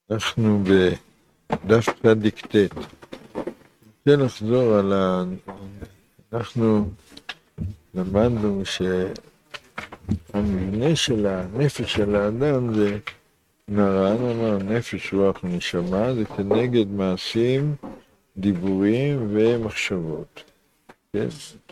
אנחנו בדף צדיק ט'. רוצה לחזור על אנחנו למדנו שהמבנה של הנפש של האדם זה, נרן אמר, נפש רוח ונשמה, זה כנגד מעשים, דיבורים ומחשבות. כן?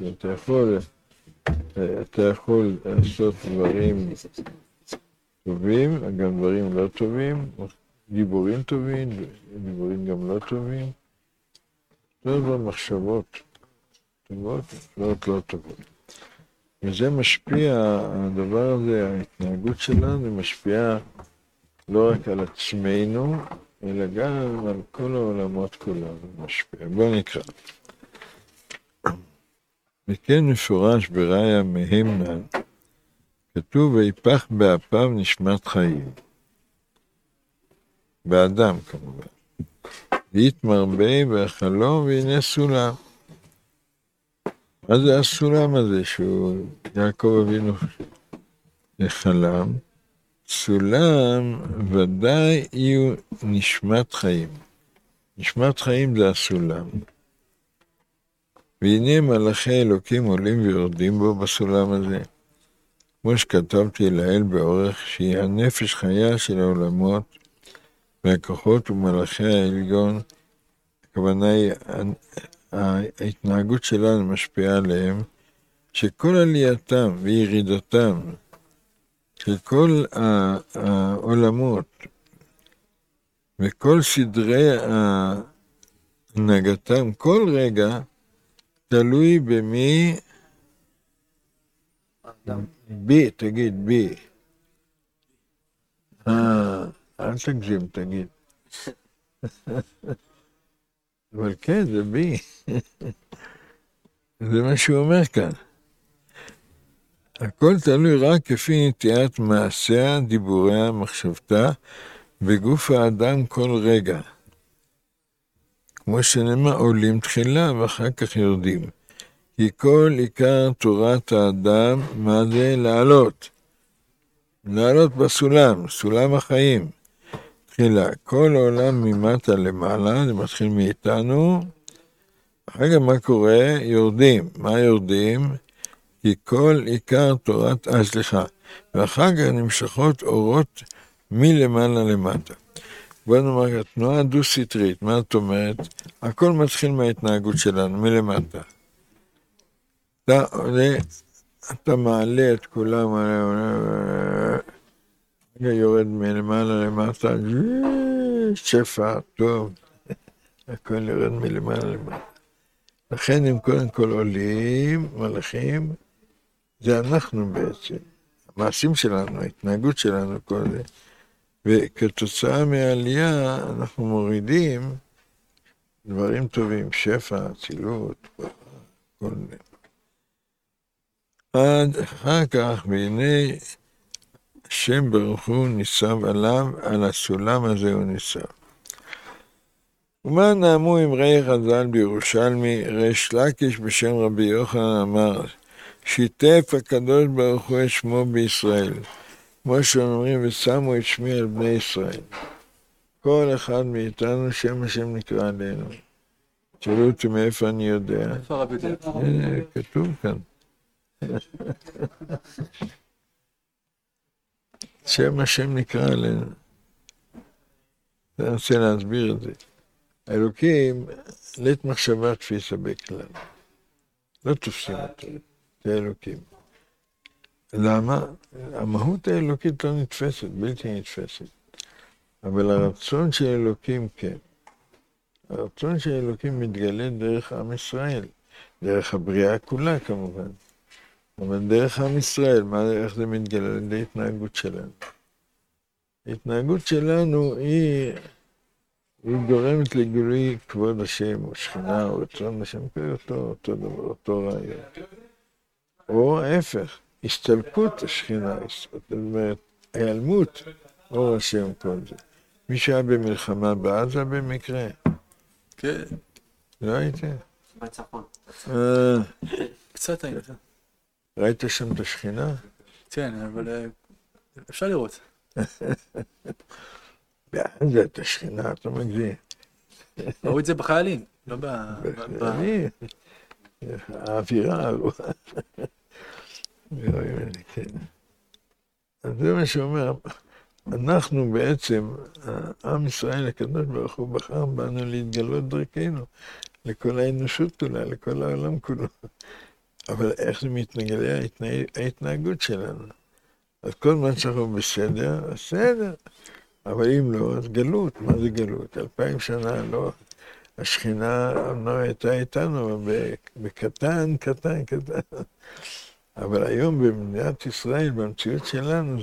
אתה יכול לעשות דברים טובים, גם דברים לא טובים, דיבורים טובים, דיבורים גם לא טובים. לא דבר מחשבות טובות, מחשבות לא טובות. וזה משפיע, הדבר הזה, ההתנהגות שלנו משפיעה לא רק על עצמנו, אלא גם על כל העולמות כולם. משפיע. בואו נקרא. וכן מפורש בראיה מהימנה, כתוב ויפח באפיו נשמת חיים. באדם כמובן. והתמרבה בחלום והנה סולם. מה זה הסולם הזה שהוא יעקב אבינו חלם? סולם ודאי יהיו נשמת חיים. נשמת חיים זה הסולם. והנה מלאכי אלוקים עולים ויורדים בו בסולם הזה. כמו שכתבתי לעיל באורך, שהיא הנפש חיה של העולמות, והכוחות ומלאכי העליון, הכוונה היא, ההתנהגות שלנו משפיעה עליהם, שכל עלייתם וירידתם, של כל העולמות, וכל סדרי הנהגתם, כל רגע, תלוי במי, בי, תגיד, בי. אל תגזים, תגיד. אבל כן, זה בי. זה מה שהוא אומר כאן. הכל תלוי רק כפי נטיית מעשיה, דיבוריה, מחשבתה, בגוף האדם כל רגע. כמו שנאמר, עולים תחילה ואחר כך יורדים. כי כל עיקר תורת האדם, מה זה? לעלות. לעלות בסולם, סולם החיים. תחילה, כל העולם ממטה למעלה, זה מתחיל מאיתנו. אחר כך מה קורה? יורדים. מה יורדים? כי כל עיקר תורת, סליחה. ואחר כך נמשכות אורות מלמעלה למטה. בוא נאמר, התנועה דו-סטרית, מה זאת אומרת? הכל מתחיל מההתנהגות שלנו, מלמטה. אתה מעלה את כולם, יורד מלמעלה למטה, שפע, טוב, הכל יורד מלמעלה למטה. לכן הם קודם כל עולים, מלאכים, זה אנחנו בעצם, המעשים שלנו, ההתנהגות שלנו, כל זה. וכתוצאה מהעלייה אנחנו מורידים דברים טובים, שפע, צילות, כל זה. עד אחר כך, והנה השם ברוך הוא ניצב עליו, על הסולם הזה הוא ניצב. ומה נאמו אמרי חז"ל בירושלמי, ריש לקיש בשם רבי יוחנן אמר, שיתף הקדוש ברוך הוא את שמו בישראל, כמו שאומרים, ושמו את שמי על בני ישראל. כל אחד מאיתנו שם השם נקרא עלינו. תראו אותי מאיפה אני יודע. איפה רבי דב? כתוב כאן. שם השם נקרא עלינו. אני רוצה להסביר את זה. האלוקים, לית מחשבה תפיסה בכלל. לא תופסים אותו, זה האלוקים. למה? המהות האלוקית לא נתפסת, בלתי נתפסת. אבל הרצון של אלוקים כן. הרצון של אלוקים מתגלה דרך עם ישראל. דרך הבריאה כולה כמובן. אבל דרך עם ישראל, איך זה מתגלה? על ידי התנהגות שלנו. ההתנהגות שלנו היא גורמת לגילוי כבוד השם, או שכינה, או רצון השם, אותו דבר, אותו רעיון. או ההפך, הסתלקות השכינה, זאת אומרת, ההיעלמות, אור השם כל זה. מי שהיה במלחמה בעזה במקרה? כן. לא היית? בצפון. קצת היית. ראית שם את השכינה? כן, אבל אפשר לראות. בעזה את השכינה, אתה מגזים. ראו את זה בחיילים, לא אני, האווירה, כן. אז זה מה שאומר, אנחנו בעצם, עם ישראל, הקדוש ברוך הוא בחר בנו להתגלות דרכנו, לכל האנושות כולה, לכל העולם כולו. אבל איך זה מתנגד ההתנהגות שלנו? אז כל מה שאנחנו בסדר, בסדר. אבל אם לא, אז גלות. מה זה גלות? 2000 שנה לא. השכינה לא הייתה איתנו, בקטן, קטן, קטן. אבל היום במדינת ישראל, במציאות שלנו,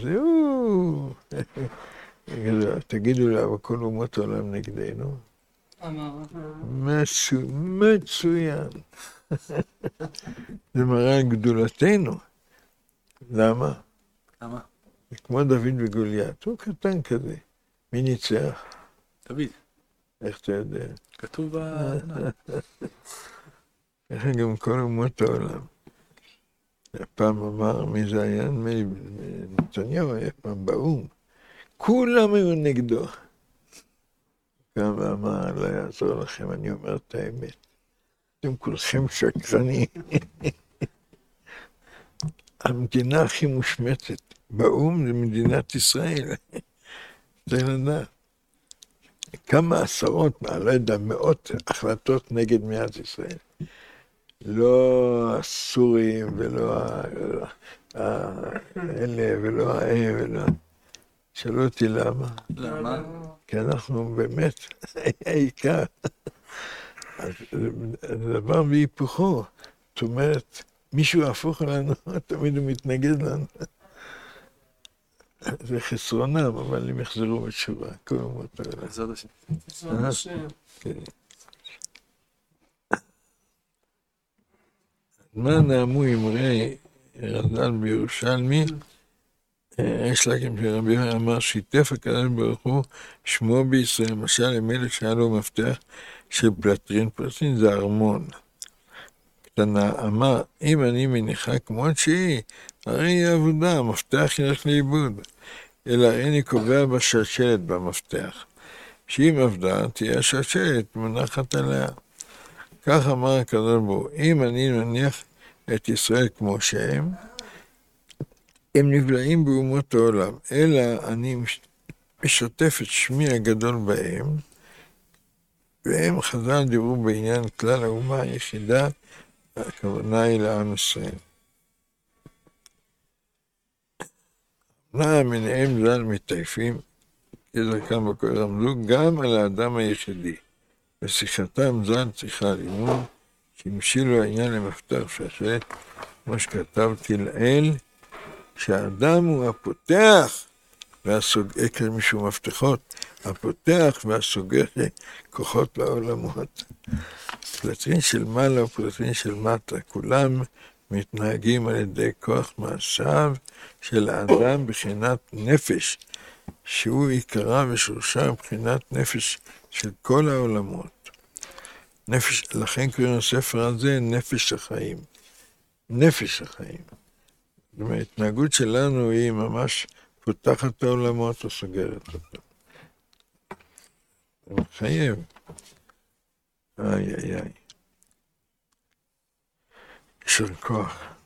זה תגידו לה, אבל כל אומות העולם נגדנו. מצוין. זה מראה על גדולתנו. למה? למה? כמו דוד וגוליית, הוא קטן כזה. מי ניצח? דוד. איך אתה יודע? כתוב איך גם כל אומות העולם. פעם אמר, מי זה היה? נתניהו היה פעם באו"ם. כולם היו נגדו. גם אמר, לא יעזור לכם, אני אומר את האמת. אתם כולכם שקרנים. המדינה הכי מושמצת באו"ם זה מדינת ישראל. זה לדעת. כמה עשרות, לא יודע, מאות החלטות נגד מדינת ישראל. לא הסורים ולא האלה ולא ההם ולא... שאלו אותי למה. למה? כי אנחנו באמת העיקר. אז זה דבר בהיפוכו. זאת אומרת, מישהו הפוך לנו, תמיד הוא מתנגד לנו. זה חסרונם, אבל הם יחזרו בתשובה. כל אומות העולם. בעזרת השם. בעזרת השם. כן. מה נאמו אמרי רז"ל בירושלמי? יש להקים שרבי אמר שיתף הקדוש ברוך הוא שמו בישראל, למשל למלך שהיה לו מפתח של פלטרין, פלטרין זה ארמון. קטנה, אמר, אם אני מניחה כמות שהיא, הרי היא עבודה, המפתח ילך לאיבוד. אלא אני קובע בשלשלת במפתח. שאם עבדה, תהיה השלשלת מונחת עליה. כך אמר הקדוש ברוך הוא, אם אני מניח את ישראל כמו שהם, הם נבלעים באומות העולם, אלא אני משתף את שמי הגדול בהם, והם חז"ל דיברו בעניין כלל האומה היחידה, הכוונה היא לעם ישראל. נע מניהם ז"ל מטייפים, כדרכם בכל רמזו, גם על האדם היחידי. בשיחתם ז"ל צריכה לימוד, שהמשילו העניין למפתח ששת, כמו שכתבתי לאל, שהאדם הוא הפותח והסוגר, כמישהו מפתחות, הפותח והסוגר כוחות לעולמות. פלטרין של מעלה ופלטרין של מטה, כולם מתנהגים על ידי כוח מעשיו של האדם בחינת נפש, שהוא עיקרה ושורשה בחינת נפש של כל העולמות. נפש, לכן קוראים לספר הזה נפש החיים. נפש החיים. זאת אומרת, ההתנהגות שלנו היא ממש פותחת את העולמות או סוגרת אותם. זה מחייב. איי איי איי. יישר כוח.